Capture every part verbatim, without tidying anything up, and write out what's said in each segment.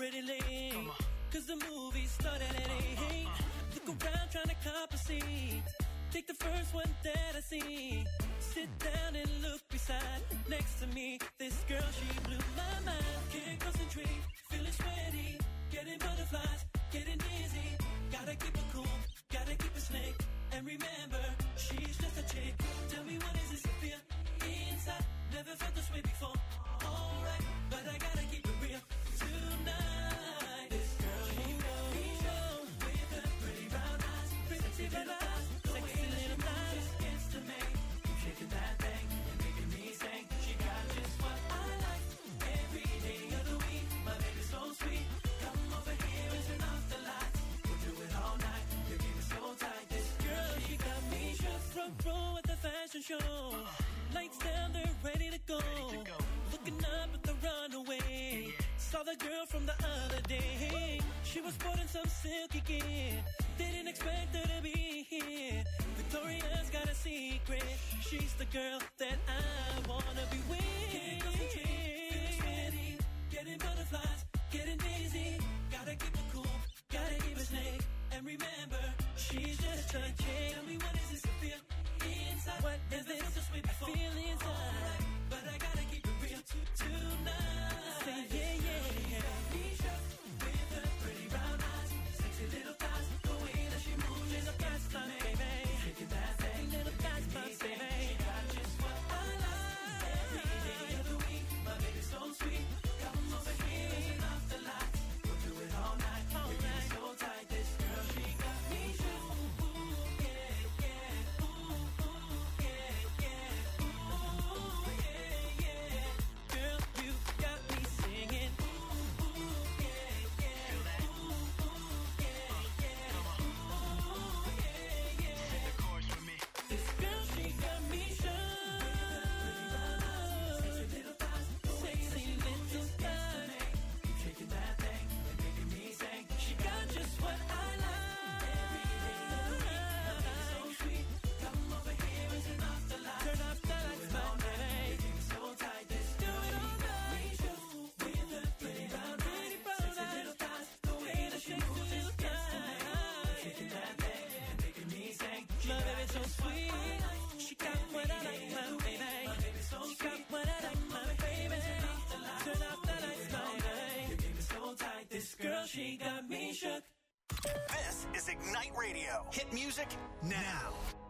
already late. Cause the movie started at eight. Look around trying to compensate. Take the first one that I see. Sit down and look beside. Next to me, this girl, she blew my mind. Can't concentrate, feeling sweaty. Getting butterflies, getting dizzy. Gotta keep it cool, gotta keep it slick. And remember, she's just a chick. Tell me what is this to feel inside? Never felt this way before. Alright, but I gotta keep it real tonight. This girl, she got me shook with her pretty brown eyes, pretty brown eyes, sexy little thighs. Gets to me, keep shaking that thing and making me sing. She got just what I like every day of the week. My baby's so sweet. Come over here and turn off the lights. We'll do it all night. Your game is so tight. This girl, she got me shook. Front row at the fashion show. Lights down, they're ready to go. Looking up at the runaway. Saw the girl from the other day. She was sporting some silky gear. Didn't expect her to be here. Victoria's got a secret. She's the girl that I wanna be with. Can't concentrate, feeling sweaty. Getting butterflies, getting dizzy. Gotta keep it cool, gotta keep it slick. And remember, she's just a chick. Tell me what is this to feel inside? What is this I feel inside? Right, but I gotta keep it real t- tonight. Say yeah, yeah, yeah. Me shook with her pretty brown eyes, sexy little thighs. The way that she moves, she's a fast time, baby. Shaking that thing, little fast time, baby. She got just what I like every day of the week. My baby's so sweet. Come over here and turn off the lights. We'll do it all night. All We're night. So tight, this girl, she got me shook. Ooh, ooh, yeah, yeah. Ooh, ooh, yeah, yeah. Ooh, yeah, yeah. Girl, you got me singing. Ooh, ooh, yeah, yeah. Ooh, ooh, yeah, yeah. Ooh, yeah, yeah. Sing the chorus with me. This girl, she got me shook. Sexy little thighs, sexy little thighs. Keep shaking that thing and making me sing. She got just what I like. Every day of the week, my baby's so sweet. Come over here and turn off the lights. Turn off the lights, my baby. Your game is so tight, this do it all night. With her pretty brown eyes, sexy little thighs. The way that she moves just gets to me. Shaking that thing and making me sing. My baby's so sweet. She got what I like, my baby. My baby's so sweet. She got what I like, my baby. Turn off the lights, my baby. Your game is so tight, this girl, she got me shook. This is Ignite Radio. Hit music now.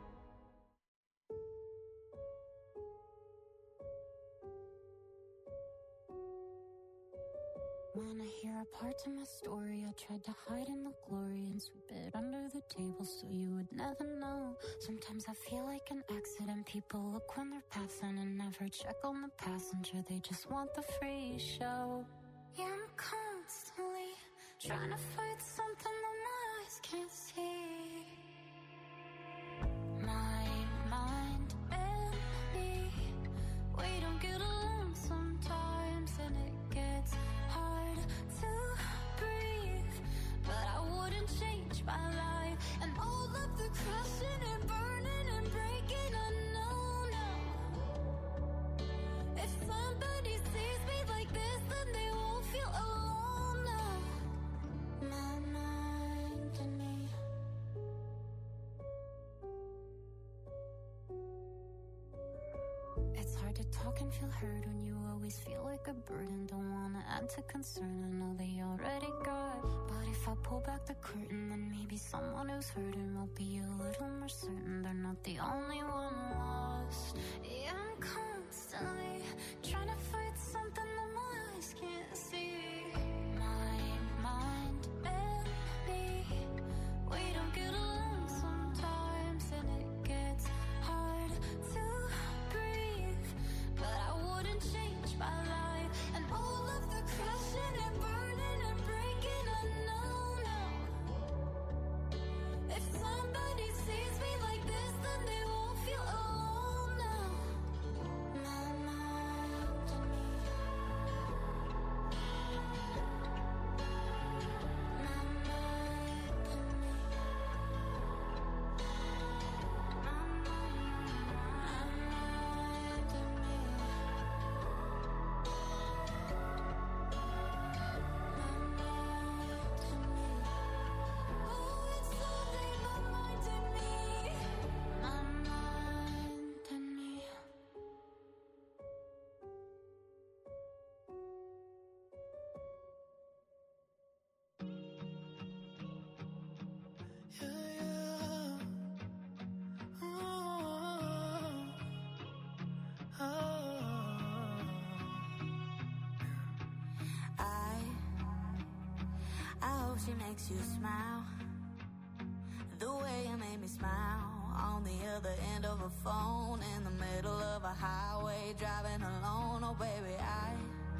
Wanna hear a part to my story? I tried to hide in the glory and sweep it under the table so you would never know. Sometimes I feel like an accident. People look when they're passing and never check on the passenger. They just want the free show. Yeah, I'm constantly trying to fight something that my eyes can't see. My mind and me, we don't get along sometimes, and it gets hard to breathe. But I wouldn't change my life and all of the crushing and burning and breaking. I know now. If somebody sees me like this, then they won't feel alone now. My mind and me. It's hard to talk and feel heard when you always feel like a burden. Don't wanna add to concern, I know they already got. But if I pull back the curtain, then maybe someone who's hurting will be a little more certain they're not the only one lost. Yeah, I'm constantly trying to fight something that my eyes can't see. My mind and me, we don't get along sometimes, and it gets hard to breathe. But I wouldn't change my life and all of the crushing and burning and breaking. I know now. If somebody sees me like this, then they won't feel alone now. My mind and me. I hope she makes you smile the way you made me smile. On the other end of a phone, in the middle of a highway, driving alone. Oh baby, I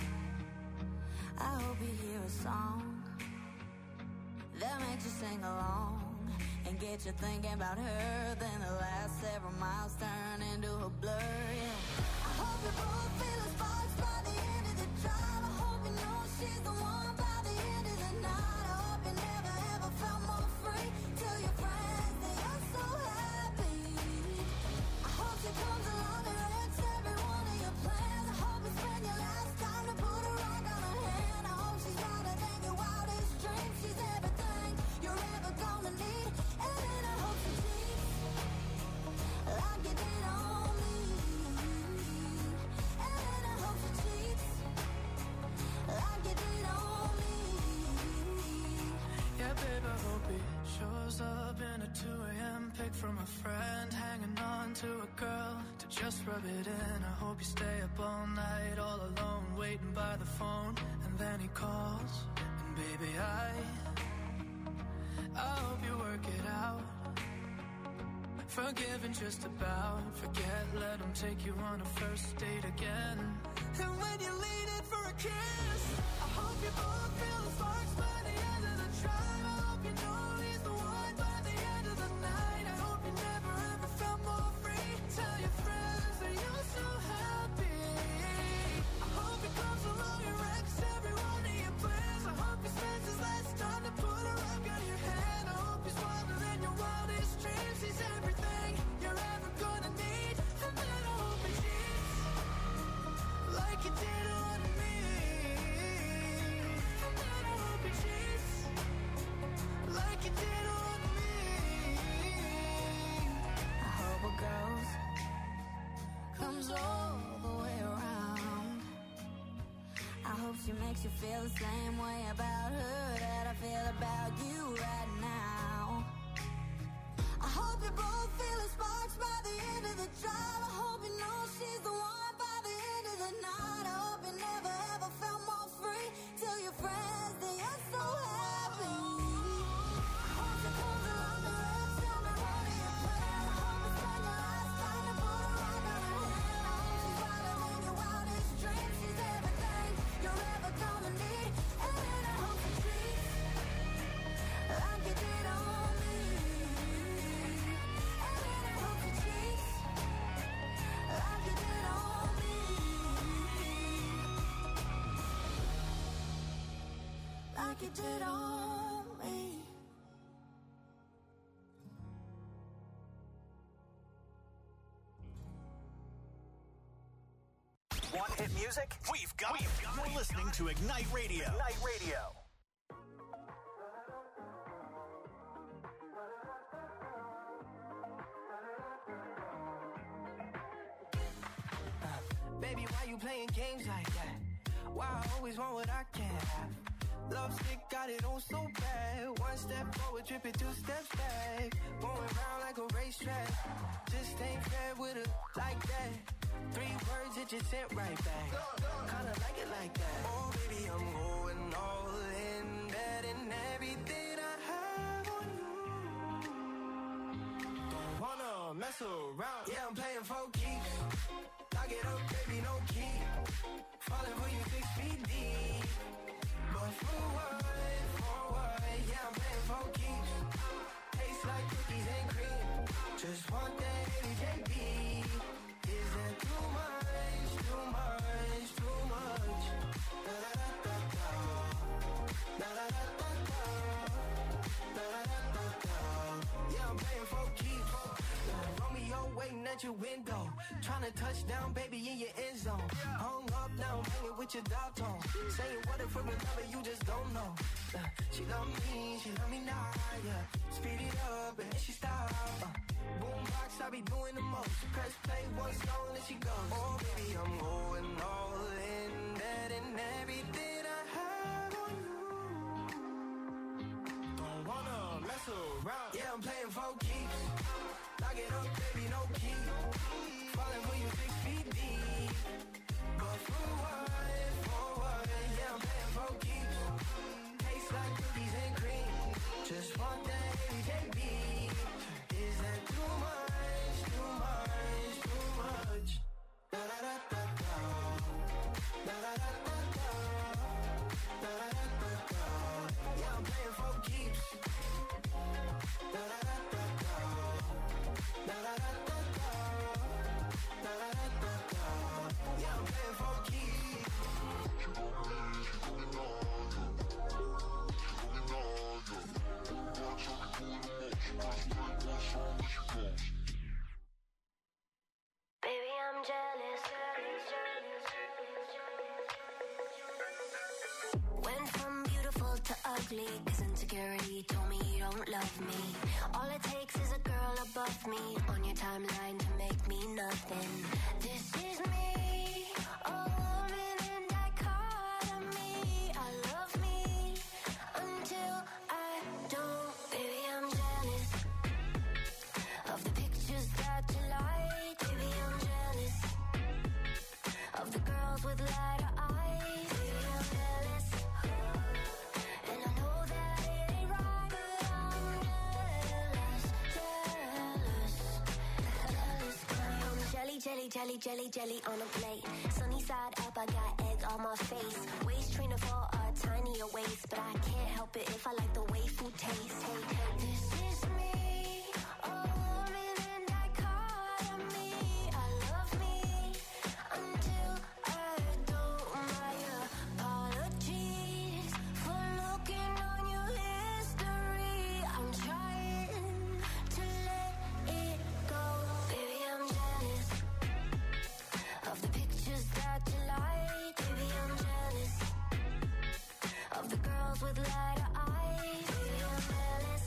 I hope you hear a song that makes you sing along and get you thinking about her. Then the last several miles turn into a blur, yeah. I hope you both feel the sparks by the end of the drive. I hope you know she's the one by the end of the night. I hope you never ever felt more free. Tell your friends that you're so happy. I hope she comes along and wrecks every one of your plans. I hope you spend your last time to put a rock on her hand. I hope she's wilder than your wildest dreams. She's everything you're ever gonna need. And then I hope she cheats like you did on me. And then I hope she cheats like you did on me. Yeah, babe, I hope he shows up in a two a.m. pic from a friend, hanging on to a girl to just rub it in. I hope you stay up all night, all alone, waiting by the phone, and then he calls, and baby, I I hope you work it out. Forgiving just about, forget, let him take you on a first date again. And when you lean in for a kiss, I hope you both feel the sparks by the end of the drive. I hope you know he's the one by the end of the night. I hope you never ever felt more free. Tell your friends that you're so happy. I hope he comes along and wrecks every one of your plans. I hope he spends his last time to put a rock on your hand. I hope he's wilder than your wildest dreams. He's everything you're ever gonna need. And then I hope he cheats like you did on me. And then I hope he cheats like you did on me. I hope a girl's comes all the way around. I hope she makes you feel the same way about her that I feel about you right now. I hope you both feel the sparks by the end of the drive. I hope you know she's the one by the end of the night. I hope you never ever felt more free. Tell your friends that you're so happy. I hope she comes along and wrecks every one of your plans. I hope you spend your last time to put a rock on her hand. I hope she's wilder than your wildest dreams. She's everything you're ever gonna need. And then I hope she treats like you did on me. And then I hope she treats like you did on me. Like you did on me. Want hit music? We've got it. You're listening to Ignite Radio. Ignite Radio. Baby, why you playing games like that? Why I always want what I can't have? Love stick got it on so bad. One step forward, tripping two steps back. Going round like a racetrack. Just ain't fair with her like that. Three words, it just sent right back. Kinda like it like that. Oh, baby, I'm going all in. Betting everything I have on you. Don't wanna mess around. Yeah, I'm playing for keeps. Lock it up, baby, no key. Falling for you six feet deep. But for what, for what? Yeah, I'm playing for keeps. Tastes like cookies and cream. Just want that N J B. Is that too much, too much, too much? Da da da da da. Da da da da da. Da da da da da. Yeah, I'm playing for keeps. Romeo waiting at your window. Tryna touch down, baby, in your end zone. Hung up now, I'm hanging with your dog tone. Saying what if we're in love and you just don't know. Uh, she love me, she love me now, yeah. Speed it up and then she stop. Uh, boombox, I be doing the most. Press play, one song and she goes. Oh, baby, I'm going all in. Betting everything I have on you. Don't wanna mess around. Yeah, I'm playing for keeps. Lock it up, baby, no key. Falling for you six feet deep. But for what, for what? Yeah, I'm playing for keeps. Tastes like cookies softly, cause insecurity told me you don't love me. All it takes is a girl above me on your timeline to make me nothing. This is me, a woman in dichotomy. I love me until I don't. Baby, I'm jealous of the pictures that you like. Baby, I'm jealous of the girls with lighter eyes. Baby, I'm jealous, and I know that it ain't right, but I'm jealous, jealous, jealous. I'm jelly, jelly, jelly, jelly, jelly on a plate. Sunny side up, I got egg on my face. Waist trainer for a tinier waist, but I can't help it if I like the way food tastes. Hey, hey, this is me, a woman in dichotomy. I love me until I don't. My apologies for looking on your history. I'm trying to let it go. Baby, I'm jealous of the pictures that you like. Baby, I'm jealous of the girls with lighter eyes. Baby, I'm jealous,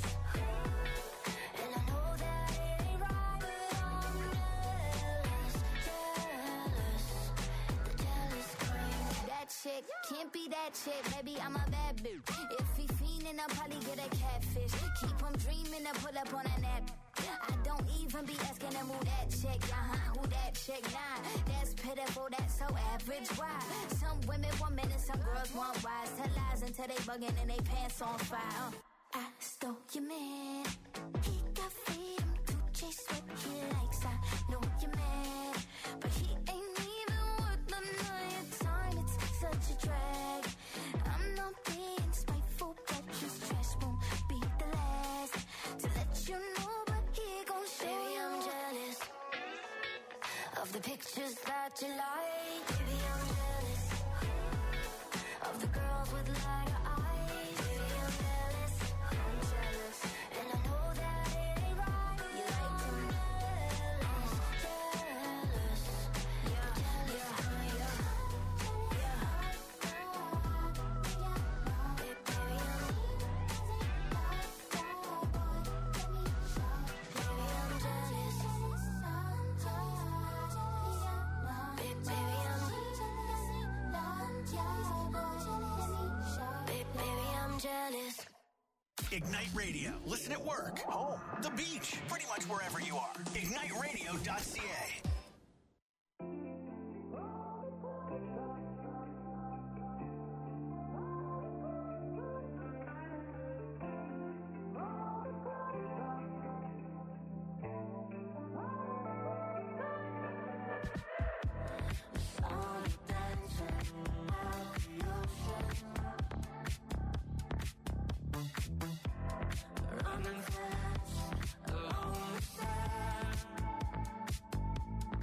and I know that it ain't right, but I'm jealous, jealous, the jealous kind. That chick can't be that chick, baby, I'm a bad bitch. If he fiendin', I'll probably get a catfish. Keep him dreamin' to pull up on a nap. I don't even be asking him who that chick, uh-huh, who that chick, nah. That's pitiful, that's so average, why? Some women want men and some girls want wise. Tell lies until they buggin' and they pants on fire. Uh, I stole your man. He got freedom to chase what he likes. I know you're mad, but he ain't even worth the night time. It's such a drag. I'm not being spiteful, but this trash won't be the last to let you know. But he gon' show. Baby, I'm jealous of the pictures that you like. Baby, I'm jealous of the girls with lighter eyes. Baby, I'm jealous, I'm jealous, and I know that it ain't right. You like them jealous, jealous, yeah, jealous, yeah, yeah, yeah. Baby, baby, I'm, baby, I'm jealous. Baby, baby, I'm, baby, baby, I'm jealous. Ignite Radio. Listen at work, home, the beach, pretty much wherever you are. ignite radio dot c a. Running fast along the sand.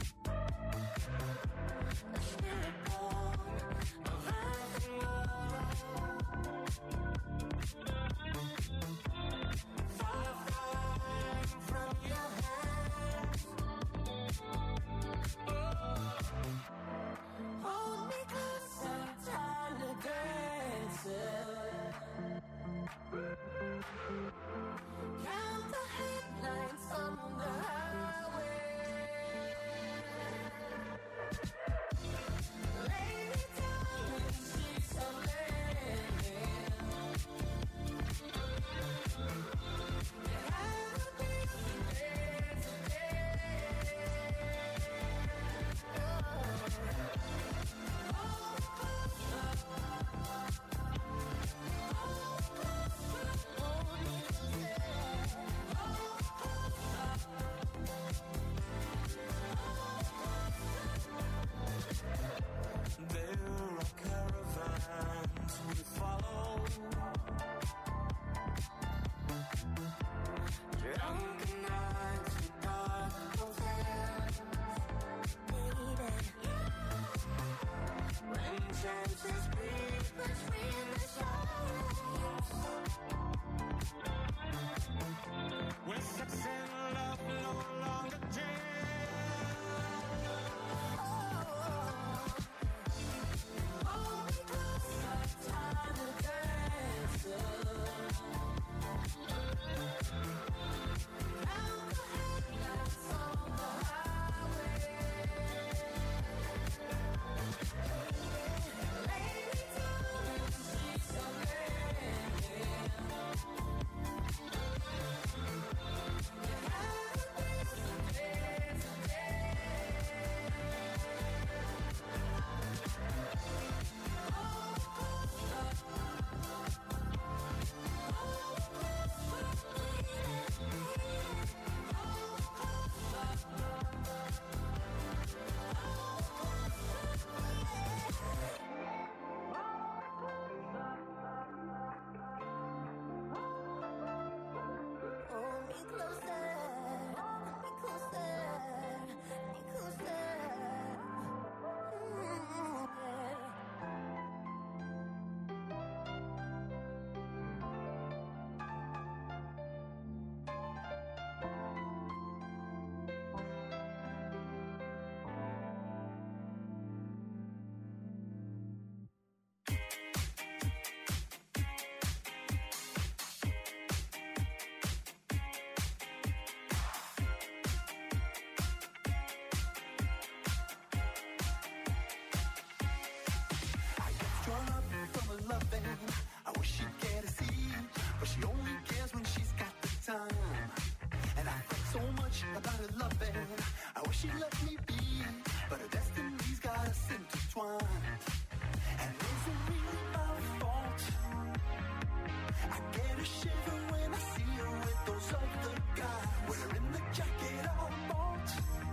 I wish she'd get a seat, but she only cares when she's got the time. And I think so much about her loving. I wish she'd let me be, but her destiny's got us intertwined. And is it really my fault? I get a shiver when I see her with those other guys, wearing the jacket I bought.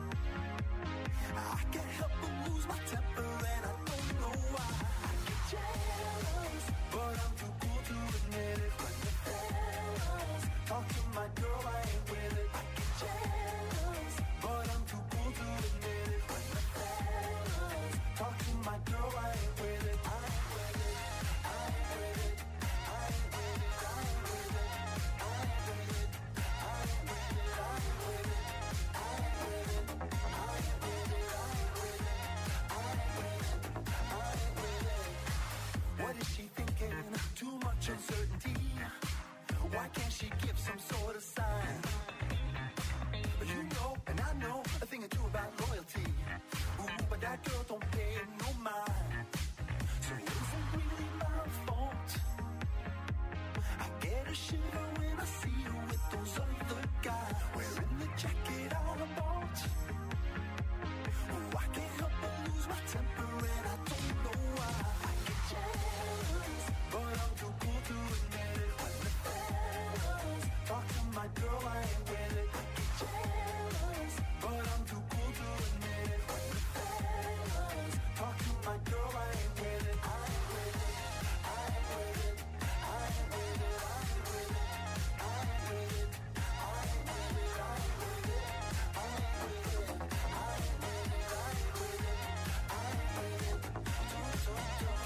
I can't help but lose my temper, and I don't know why. I get jealous, but I'm too cool to admit it. When the fellas talk to my girl, I ain't with it. I get jealous, but I'm too cool to admit it. When the fellas talk to my girl, I ain't with it. I ain't with it. I ain't with it. I ain't with it. I ain't with it. I ain't with it. I ain't with it. I ain't with it. I ain't with it. I ain't with it. I ain't with it. I ain't with it. I ain't with it. What is she thinking? Too much uncertainty. Why can't she give some sort of sign? You know, and I know a thing or two about loyalty. Ooh, but that girl don't pay no mind. So is it really my fault? I get a shiver when I see her with those other guys, wearing the jacket I bought. Oh, I can't help but lose my temper, and I don't know why. I get jealous, but I'm too cool to admit it. When the fellas talk to my girl, I ain't with it. I get jealous, but I'm too cool to admit it. When the fellas talk to my girl, I ain't with it. I ain't with it. I ain't with it. I ain't with it. I ain't with it. I ain't with it. I ain't with it. I ain't with it. I ain't with it. I ain't with it. I ain't with it. I ain't with it. Don't, don't, don't.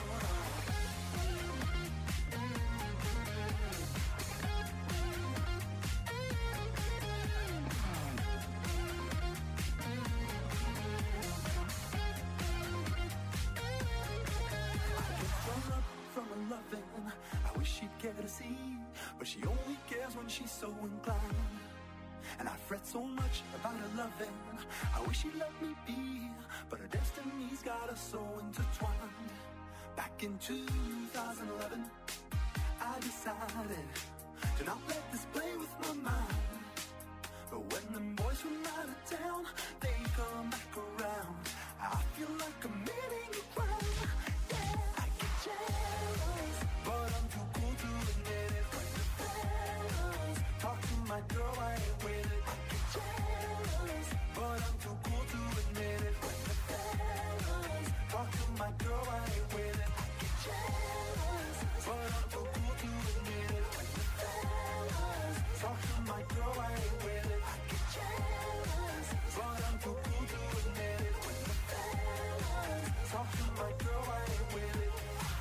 Strung up from her loving. I wish she'd get a seat, but she only cares when she's so inclined. And I fret so much about her loving. I wish she'd let me be, but her destiny's got us so intertwined. Back in two thousand eleven, I decided to not let this play with my mind. But when them boys from out of town, they come back around, I feel like I'm meeting the ground. Yeah, I get jealous, but I'm too cool to admit it. When the fellas talk to my girl, I ain't with it. I get jealous, but I'm too cool to admit it. When the fellas talk to my girl, I ain't with it. I get jealous, but I'm too cool to admit it. When the fellas talk to my girl, I ain't with it. I get jealous, but I'm too cool to admit it. When the fellas talk to my girl, I ain't with it.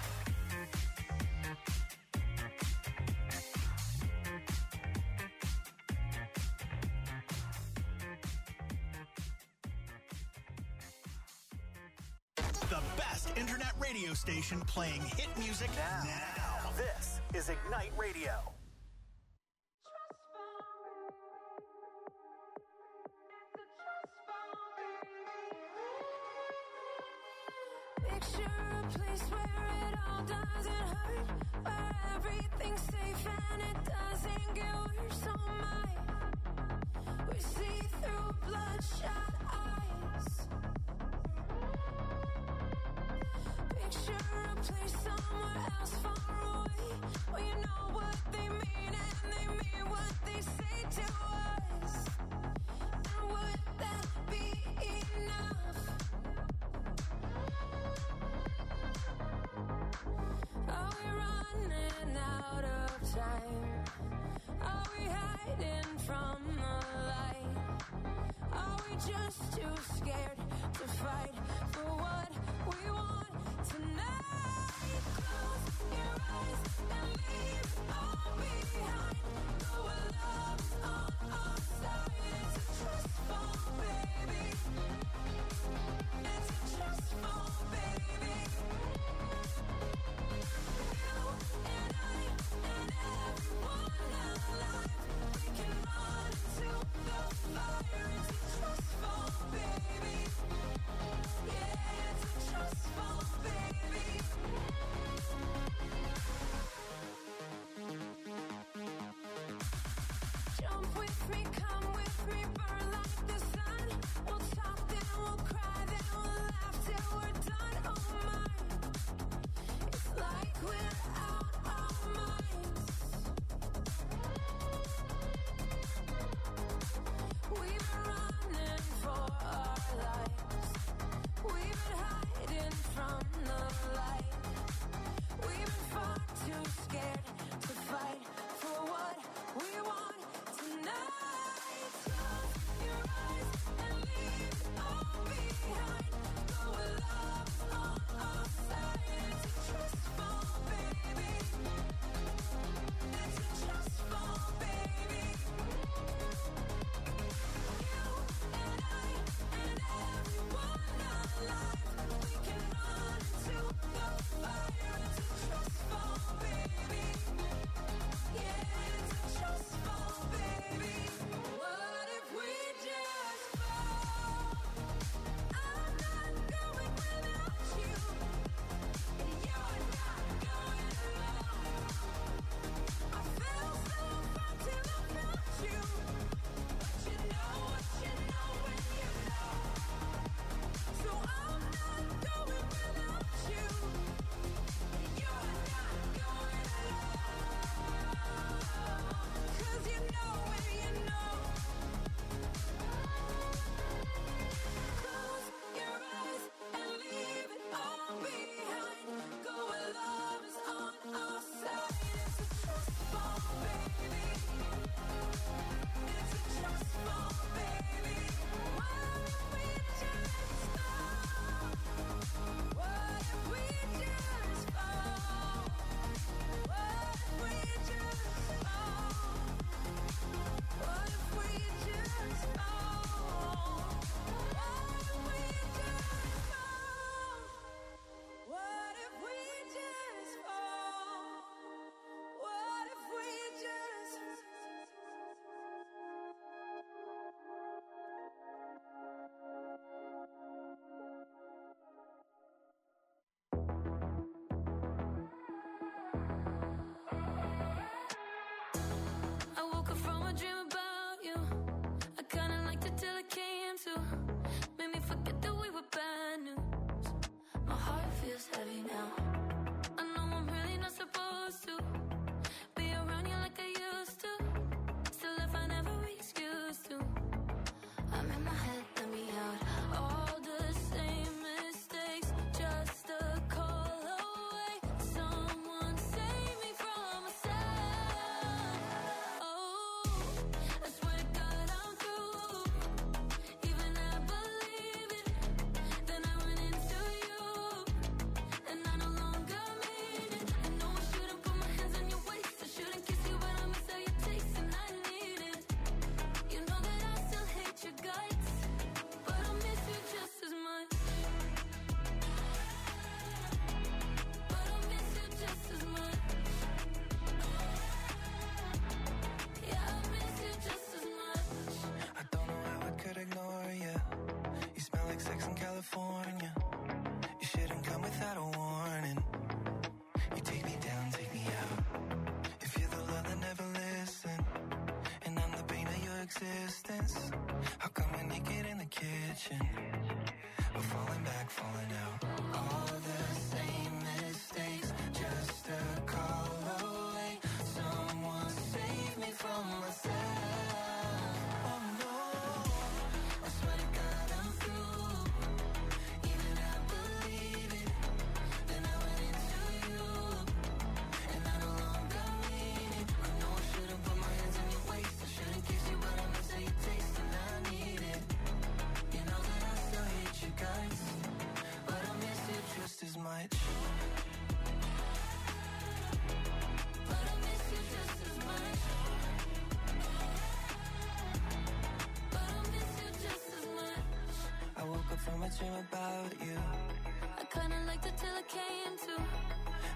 The best internet radio station playing hit music now. now. This is Ignite Radio. Picture a place where it all doesn't hurt, where everything's safe and it doesn't get worse. Oh my, we see through bloodshot eyes. Picture a place somewhere else far away, where you know what they mean and they mean what they say to us. And would that be enough? Are we running out of time? Are we hiding from too scared to fight for what we want tonight. Close your eyes and leave it all behind. Know our love is on our side. It's a trust fall, baby. It's a trust fall, baby. You and I and everyone alive, we can run into the fire. It's a trust fall, baby. Yeah, it's a trust fall, baby.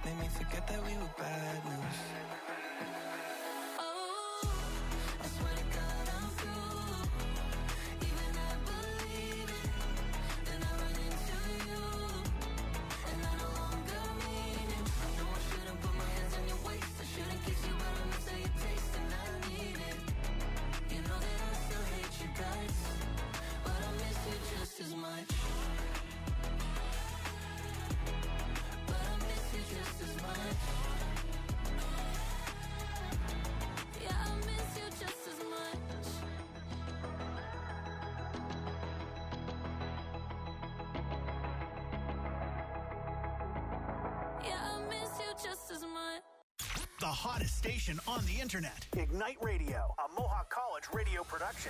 made me forget that we were bad news. Oh, I swear to God I'm through. Even I believe it. Then I run into you, and I no longer mean it. I know I shouldn't put my hands on your waist. I shouldn't kiss you, but I miss how you taste, and I need it. You know that I still hate you guys, but I miss you just as much. But I miss you just as much. Yeah, I miss you just as much. Yeah, I miss you just as much. The hottest station on the internet. Ignite Radio, a Mohawk College radio production.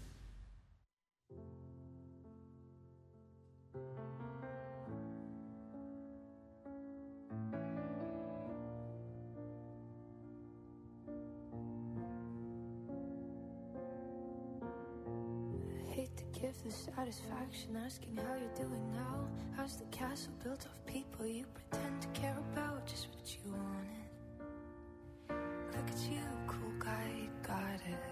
Hate to give the satisfaction asking how you're doing now. How's the castle built of people you pretend to care about? Just what you wanted. Look at you, cool guy, you got it.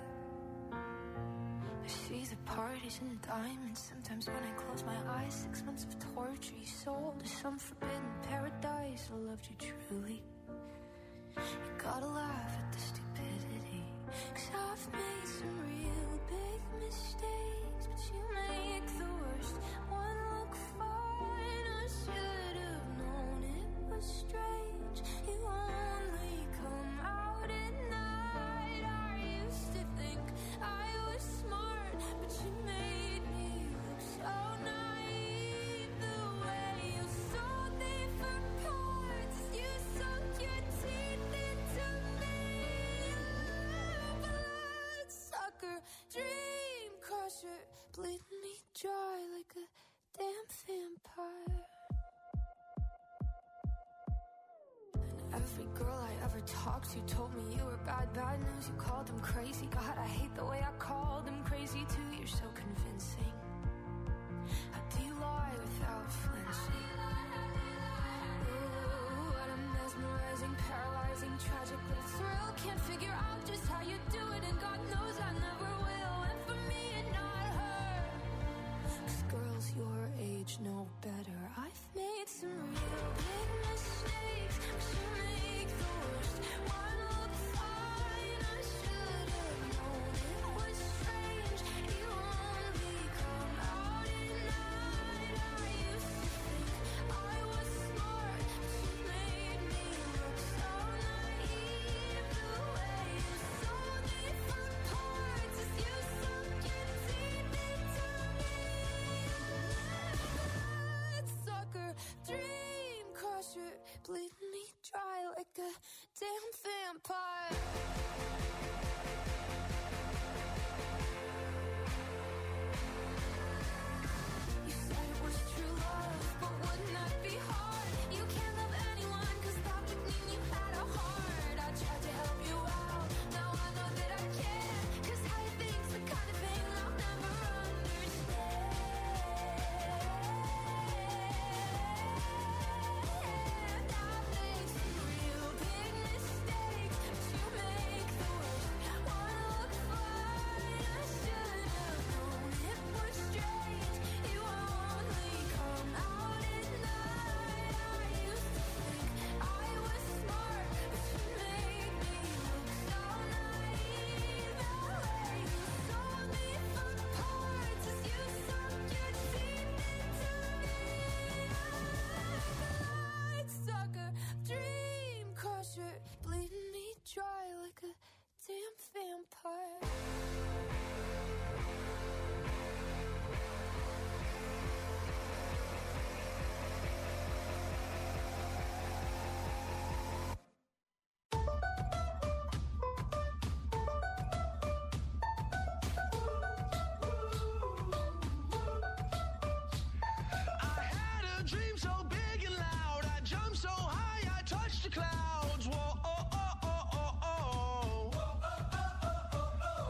I see the parties and diamonds. Sometimes when I close my eyes, six months of torture you sold to some forbidden paradise. I loved you truly. You gotta laugh at the stupidity, 'cause I've made some real big mistakes, but you make the worst one look fine. I should have known it was strange. You only come out at night. I used to think I was smart, but you made me look so naive. The way you sold me for parts, you sunk your teeth into me. Bloodsucker, dream crusher, bleeding me dry like a damn vampire. And every girl I ever talked to told me you were bad, bad news. You called them crazy. God, I hate the way I called them crazy too. You're so convincing. How do you lie without flinching? Ooh, what a mesmerizing, paralyzing, tragic little thrill. Can't figure out just how you do it, and God knows I never will. And for me and not her, 'cause girls your age know better. I've made some real big mistakes, but you make the worst one look fine. I should have known it was strange. You only come out at night. I used to think I was smart, but you made me look so naive. The way you sold me for parts is you sunk your teeth into me. Bloodsucker, dream crusher, bleeding me dry like a damn vampire. You said it was true love, but wouldn't that be hard? You can't love anyone, 'cause that would mean you had a heart. I tried to help you out, now I know that I can't, 'cause how you think's the kind of thing I'll never understand. I've made some real big mistakes, but you make the worst one look fine. I should have known it was strange. You only come out at night. I used to think I was smart, but you made me look so naive. The way you sold me for parts is you sunk your teeth into me. Bloodsucker, dream crusher, bleeding me dry like a damn vampire. I had a dream so big and loud. I jumped so high, I touched the clouds. Whoa, oh, oh, oh, oh, oh.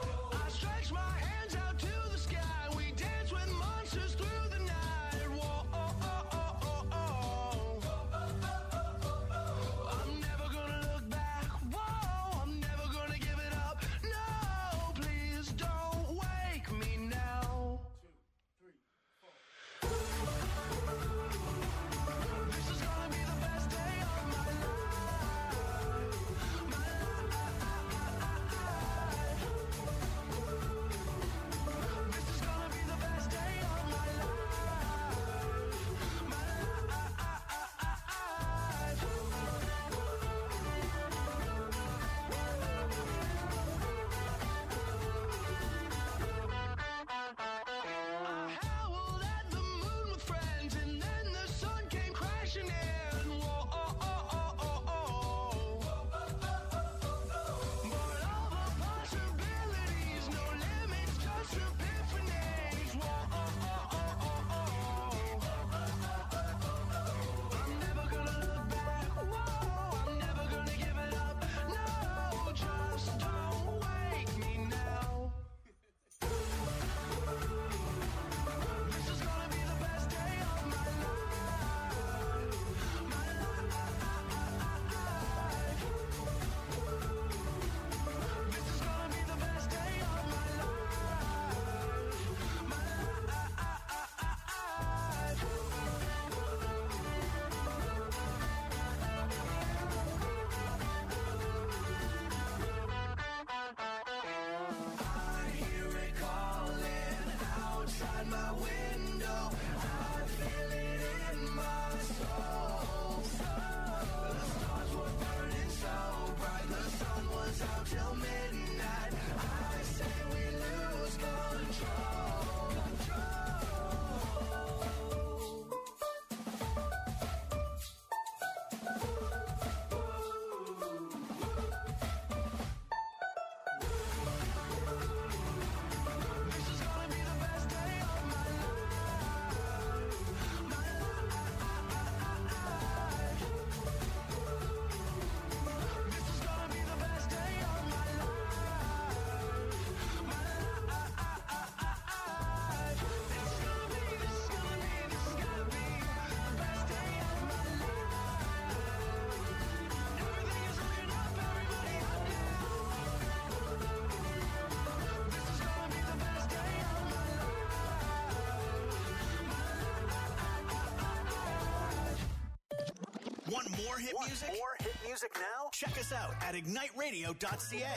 more hit Want music? more hit music now? Check us out at ignite radio dot c a.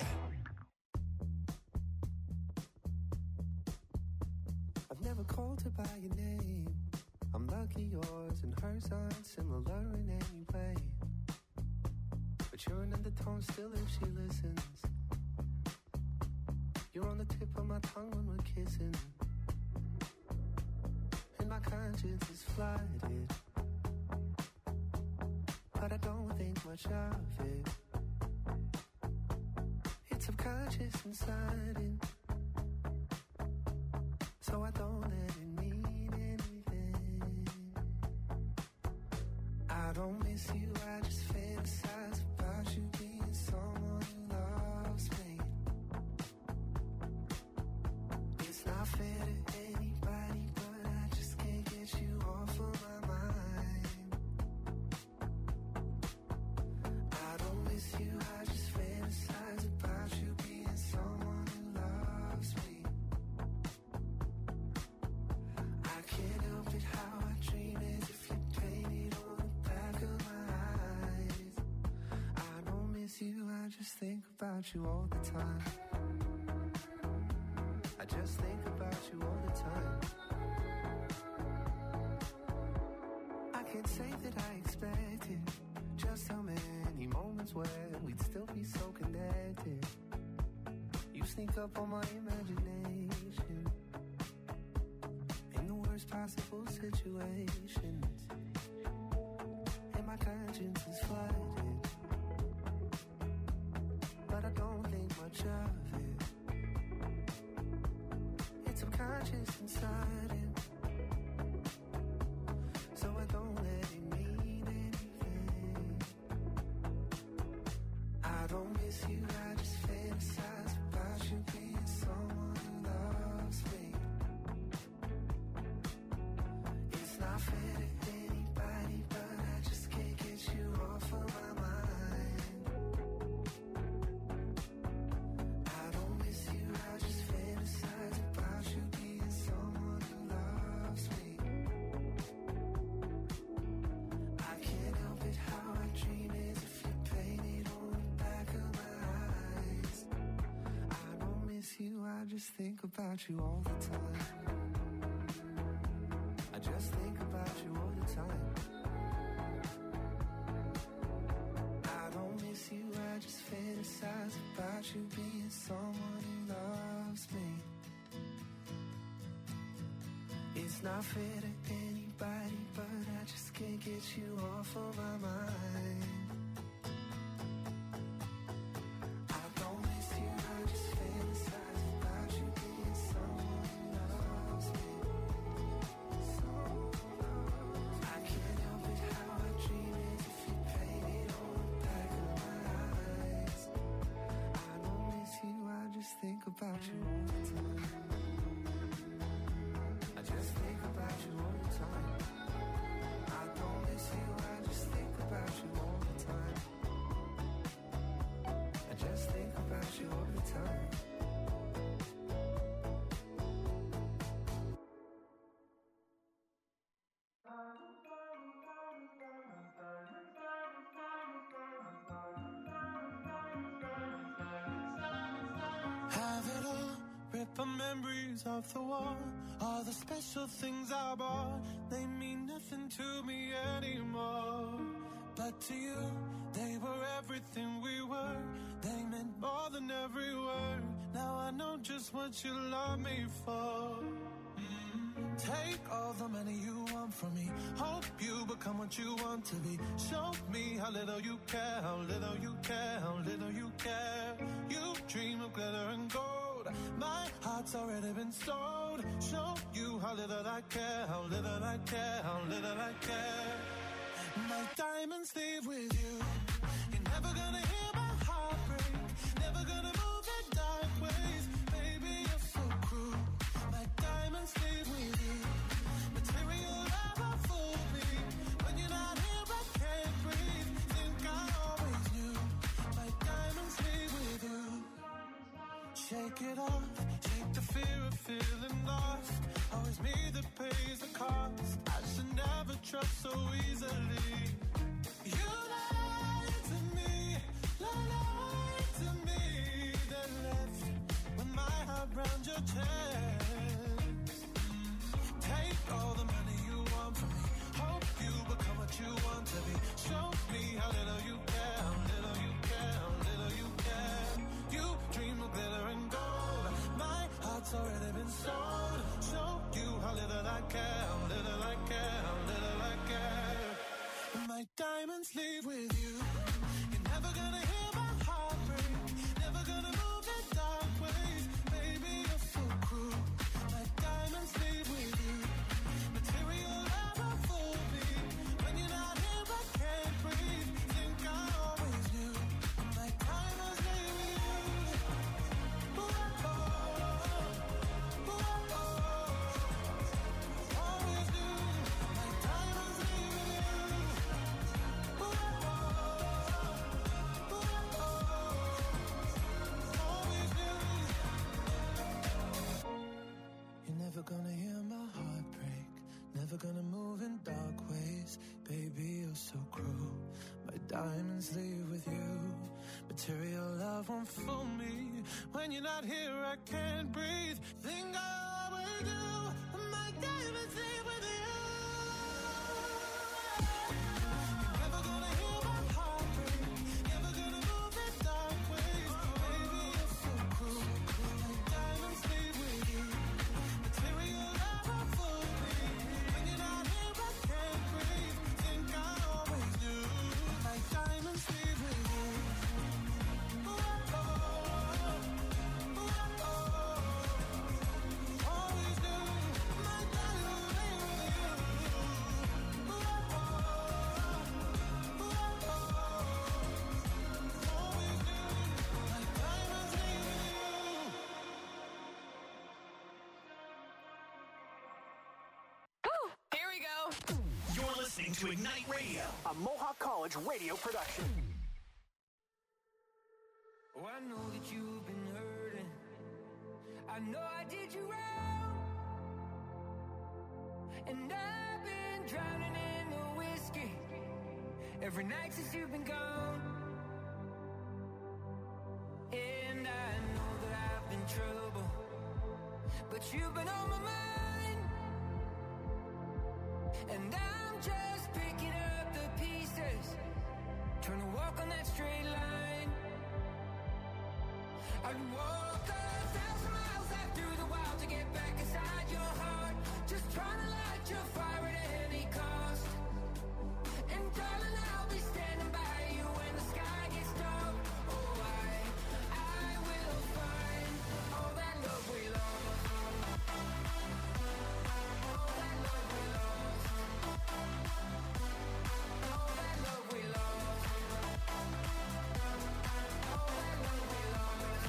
I've never called her by your name. I'm lucky yours and hers aren't similar in any way. But you're an undertone still if she listens. You're on the tip of my tongue when we're kissing. And my conscience is flooded, but I don't think much of it. It's subconscious and sudden, so I don't let it mean anything. I don't miss you, I just fantasize about you being someone who loves me. It's not fair to anybody, but I just can't get you off of my mind. I don't miss you, I just fantasize about you being someone who loves me. I can't help it how I dream as if you painted on the back of my eyes. I don't miss you, I just think about you all the time. I just think about you all the time. I can't say that I expected just how many moments where we'd still be so connected. You sneak up on my imagination in the worst possible situations, and my conscience is flooded, but I don't think much of it. It's subconscious and sudden, so I don't let it mean anything. I don't miss you, I just fantasize about you being someone who loves me. It's not fair to anybody, but I just can't get you off of my mind. I don't miss you, I just fantasize about you being someone who loves me. I can't help it how I dream as if you painted on the back of my eyes. I don't miss you, I just think about you all the time. I just think about you all the time. I don't miss you, I just fantasize about you being someone who loves me. It's not fair to anybody, but I just can't get you off of my mind. I don't miss you, I just fantasize about you being someone who loves me. I can't help it how I dream as if you painted on the back of my eyes. I don't miss you, I just think about you all the time. I just think about you all the time. I don't miss you, I just think about you all the time. I just think about you all the time. Have it all, rip our memories off the wall. All the special things I bought, they mean nothing to me anymore. But to you, they were everything we were. They meant more than every word. Now I know just what you love me for. Mm. Take all the money you want from me. Hope you become what you want to be. Show me how little you care, how little you care, how little you care. You dream of glitter and gold. My heart's already been sold. Show you how little I care, how little I care, how little I care. My diamonds leave with you. You're never gonna hear my heart break. Never gonna move in dark ways. Baby, you're so cruel. My diamonds leave with you. Material never fooled me. When you're not here, I can't breathe. Think I always knew. My diamonds leave with you. Shake it off. Shake the fear of feeling lost. Always me that pays the cost. I should never trust so easily. You lie. lie to me, then left with my heart round your chest. Take all the money you want from me. Hope you become what you want to be. Show me how little you care, how little you care, how little you care. You dream of glitter and gold. My heart's already been sold. Show you how little I care, how little I care, how little I care. My diamonds leave with you. You're never gonna hear my heart break. Never gonna move in dark ways. Baby, you're so cruel. My diamonds leave with you. Material never fool me. When you're not here, I can't breathe. Think I always knew. My diamonds leave with you. Ooh, oh, oh, ooh, oh, always knew. My diamonds leave with you. Ooh, oh, oh, ooh, oh, always knew. You're never gonna hear my heart break. Never gonna move in dark ways. Baby, you're so cruel. My diamonds leave with you. Material love won't fool me. When you're not here, I can't breathe. Think I always do. My diamonds leave with you. You're never gonna hear my heart break. Never gonna move in dark ways. Baby, you're so cruel. My diamonds leave with you. Material love won't fool me. When you're not here, I can't breathe. Think I always knew. My diamonds leave with you. Ooh, oh, oh, ooh, oh, always knew. My diamonds leave with you. Ooh, oh, oh, ooh, oh, always knew. My diamonds leave with you. Here we go. You're listening to Ignite Radio, a Mohawk College radio production. Oh, I know that you've been hurting. I know I did you wrong. And I've been drowning in the whiskey every night since you've been gone. And I know that I've been trouble, but you've been on my mind. And I'm just picking up the pieces, trying to walk on that straight line. I'd walk a thousand miles out through the wild to get back inside your heart, just trying to light your fire at any cost. And darling, I'll be standing by you when the sky gets dark. Oh, I, I will find all that love we lost. All that love we lost. All that love we lost. All that love we lost.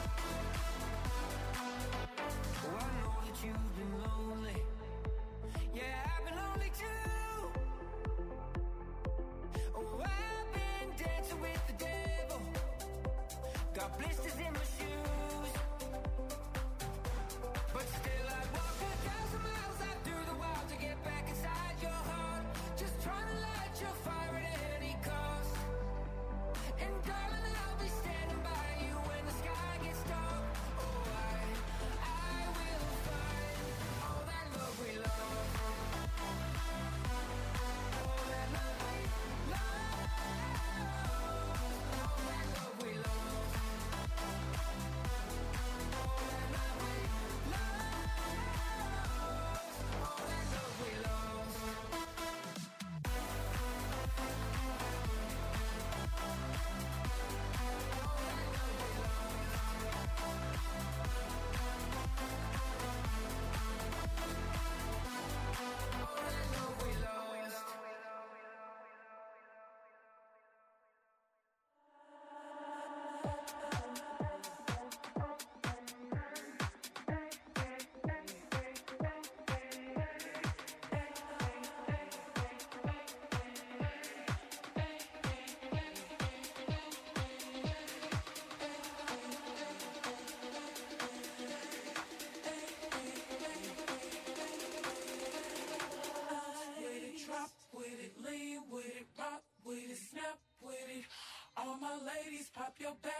Oh, I know that you've been lonely. Yeah, I've been lonely too. Oh, I've been dancing with the devil. Got blisters in my shoes. But still I'd walk a thousand miles out through the wild to get back inside your heart, just trying to light your fire at any cost. And darling, I'll be standing by you when the sky gets dark. Oh, I, I will find all that love we lost. All that love we lost. All that love we lost. All that love we lost.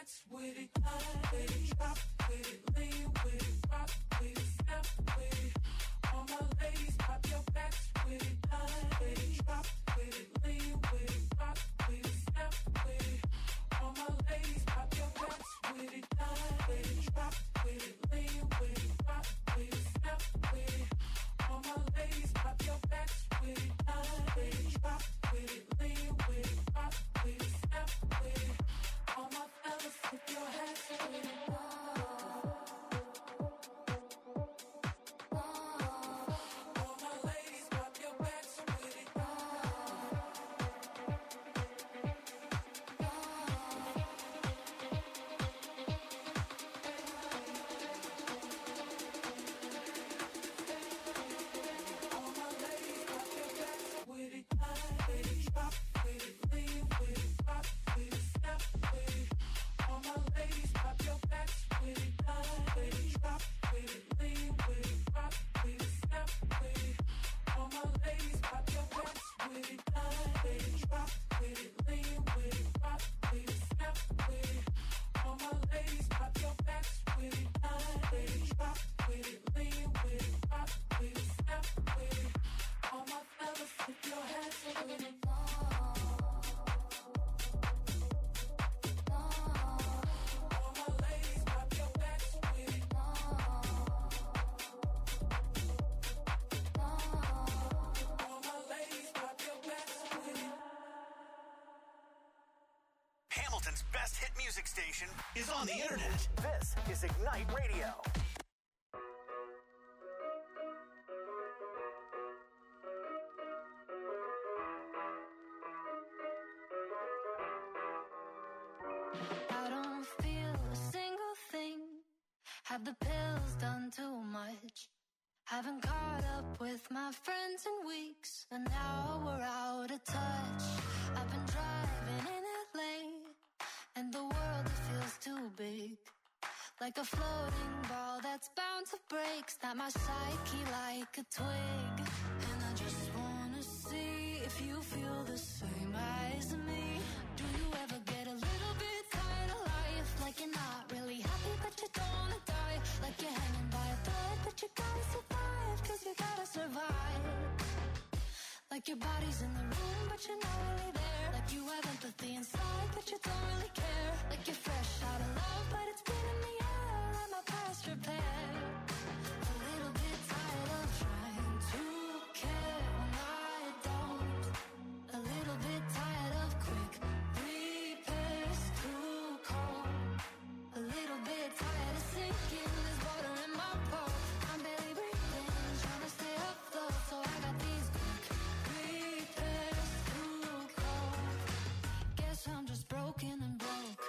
flex with it, line with it, drop with it, lean with it, rock with it, snap with it. All my ladies, pop your backs with it, line with it, drop with it, lean with it, rock with it, snap with it. All my ladies, pop your backs with it, line with it, drop with it, lean with it, rock with it, snap with it. All my ladies, pop your backs with it, line with it, drop with it, lean with it, rock with it, snap with it. All my fellas, tip your hats with it. Hamilton's best hit music station is on the internet. This is Ignite Radio. I don't feel a single thing. Have the pills done too much? Haven't caught up with my friends in weeks, and now we're out of touch. I've been driving in L A, and the world it feels too big, like a floating ball that's bound to break. Snap my psyche like a twig, and I just wanna see if you feel the same as me. Do you ever get a little bit tired of life, like you're not really happy but you don't wanna die, like you're hanging by a thread but you gotta survive, cause you gotta survive. Like your body's in the room but you're not really there, like you have empathy inside but you don't really care, like you're fresh out of love but it's been in the air and my past repair. A little bit tired of trying to care when I don't, a little bit tired of quick repairs too cold, a little bit tired of sinking, there's water in my boat, I'm barely breathing, trying to stay afloat, so I got these quick repairs too cold. Guess I'm just broken and broke.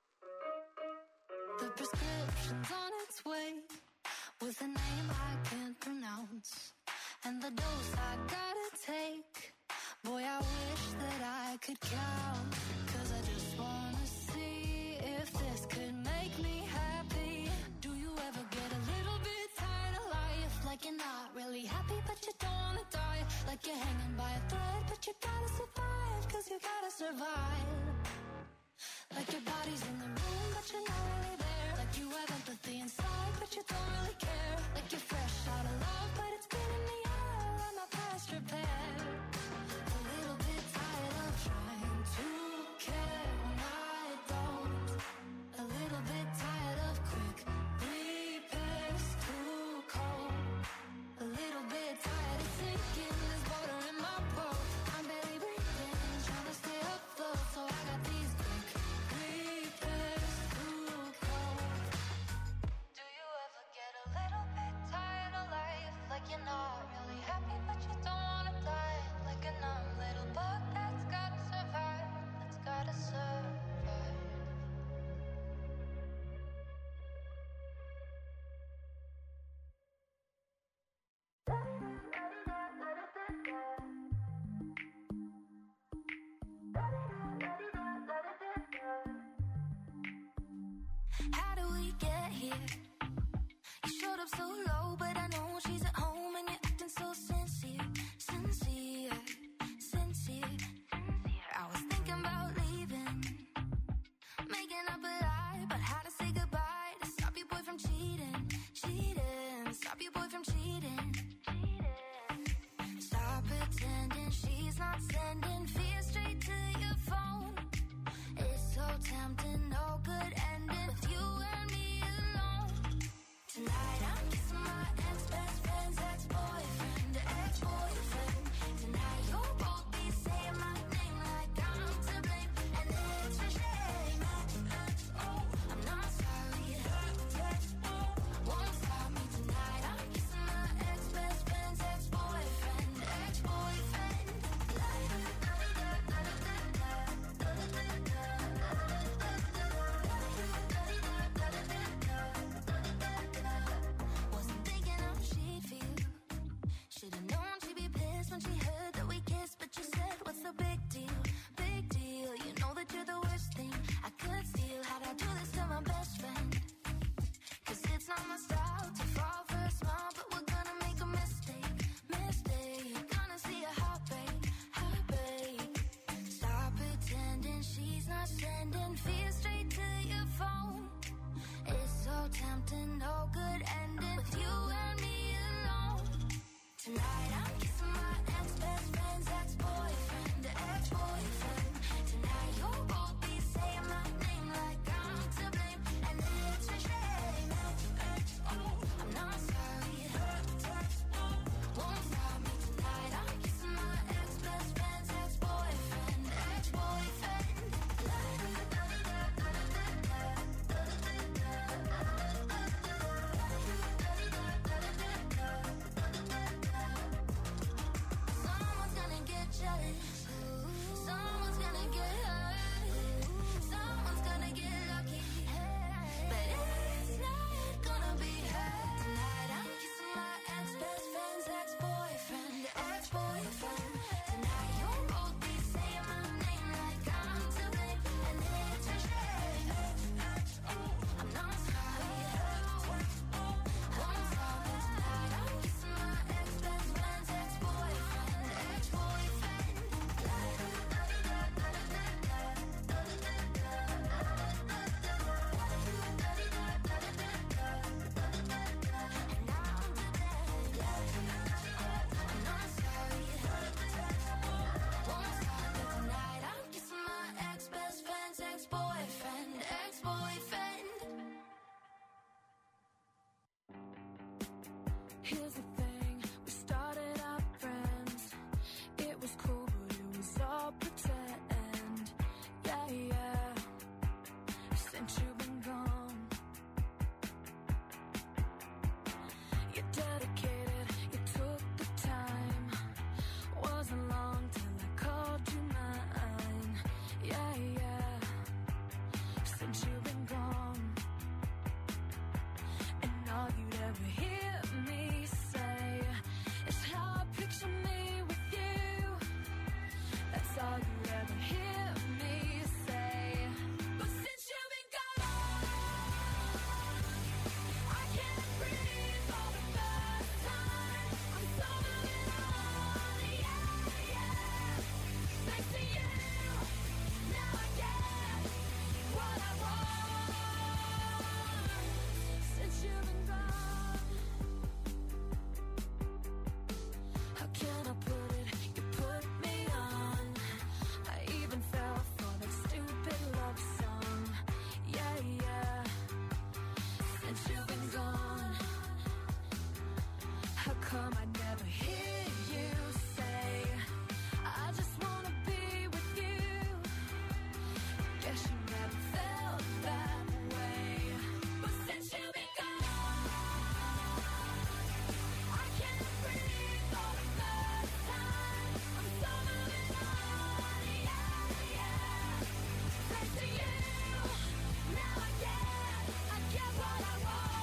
The prescription's on its way, with a name I can't pronounce, and the dose I gotta take. Boy, I wish that I could count, cause I just wanna see if this could make me happy. Do you ever get a little bit tired of life, like you're not really happy but you don't wanna die, like you're hanging by a thread but you gotta survive, cause you gotta survive. Like your body's in the room but you're not really there, like you have empathy inside but you don't really care, like you're fresh out of love but it's been in the air and my past repair. A little bit tired of trying to care when I don't, a little bit tired of quick repairs too cold, a little bit tired of sinking, there's water in my boat, I'm barely breathing, trying to stay afloat, so I got these quick repairs too cold. Do you ever get a little bit tired of life, like you're not really happy but you don't wanna die, like a numb little bug that's gotta survive, that's gotta survive. How do we get here? You showed up so low, but I know she's at home and you're acting so sincere, sincere, sincere. I was thinking about leaving, making up a lie all could end it with you and me alone. Tonight I'm kissing my ex-best friend's ex-boyfriend, ex-boyfriend. Tonight you'll both be saying my name like I'm to blame, and it's a shame. I'm not sorry, won't stop me tonight. I'm kissing my ex-best friend's ex-boyfriend, ex-boyfriend. Someone's gonna get jealous, someone's gonna get hurt, someone's gonna get lucky, but it's not gonna be her. Tonight I'm kissing my ex-best friend's ex-boyfriend, ex-boyfriend. Tonight you'll both be saying my name like I'm to blame, and it's a shame. I'm not sorry, won't stop me tonight. I'm kissing my ex-best friend's ex-boyfriend, ex-boyfriend. I'm not sorry, won't stop me tonight. I'm kissing my ex-best friend's ex-boyfriend, ex-boyfriend. Here's the thing, we started out friends. It was cool, but it was all pretend. Yeah, yeah. Since you've been gone, you're dedicated, you took the time. Wasn't long till I called you mine. Yeah, yeah. Since you've been gone, and all you'd ever hear me say is how I picture me with you. That's all you ever hear me say. But since you've been gone, I can't breathe for the first time. I'm so moving on, yeah, yeah. Thanks to you, now I get what I want. Since you've been gone, how can I put it? You put me on. I even fell for that stupid love song. Yeah, yeah. Since you've been gone, how come I never hear you say, I just wanna be with you? Guess you never felt that way. But since you've been gone, I can't breathe for the first time. I'm so moving on, yeah, yeah. Thanks to you, now I get, I get what I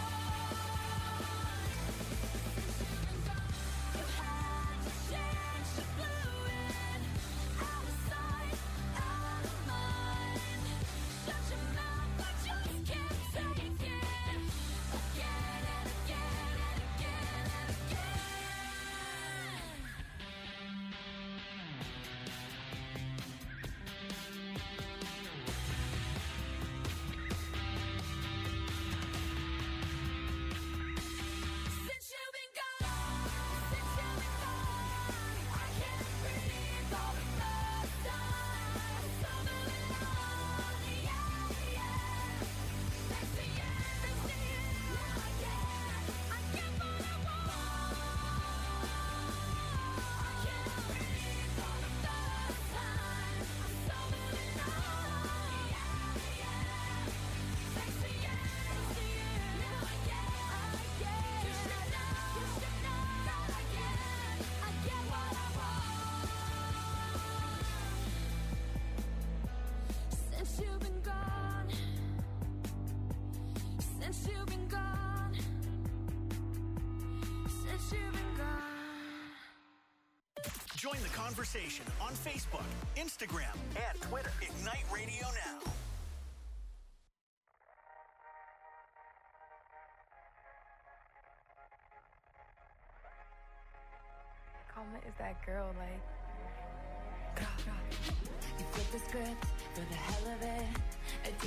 want. Since you've been gone, you had to change the fluid. Out of sight, out of mind. Shut your mouth, I just can't take it. Again and again and again and again. Since you've been gone, since you've been gone, I can't breathe for the first time. I'm so moving on, yeah, yeah. Thanks to you, thanks to you, now I get, I get what I want. I can't breathe for the first time. I'm so moving on, yeah, yeah. Thanks to you, thanks to you, now I get, I get. You should know, you should know that I get, I get what I want. Since you've been gone, since you've been gone, since you've been gone. Join the conversation on Facebook, Instagram, and Twitter. Ignite Radio Now. Comet is that girl, like, you flip the script for the hell of it.